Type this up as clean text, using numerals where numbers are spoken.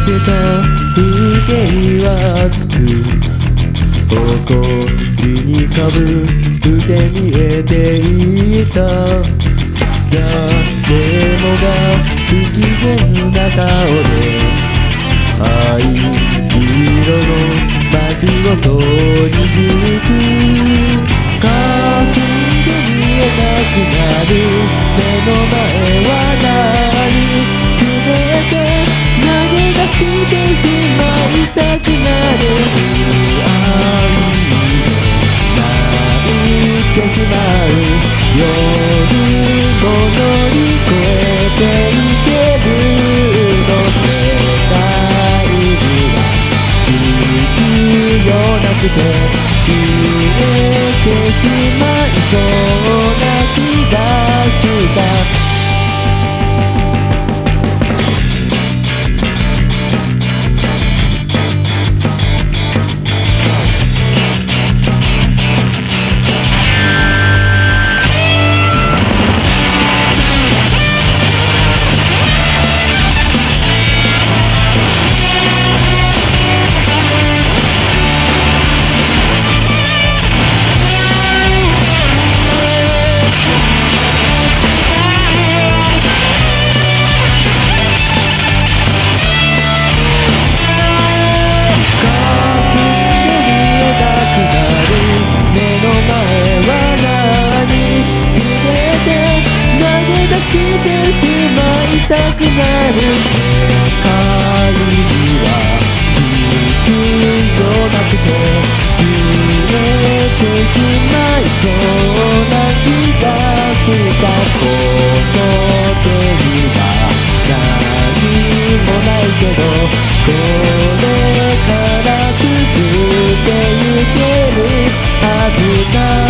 せた風景はつく誇りにかぶって見えていた誰もが不機嫌な顔で灰色の幕を通り抜く霞んで見えなくなる目の前は何全て投げ出してしまいたくなる不安で泣いてしまう夜も乗り越えていけるの世界には必要なくて消えてしまいそうな気がしたたくなる世界には必要なくて消えてしまいそうな気がしたこの手には何もないけどこれから続けてゆけるはずだ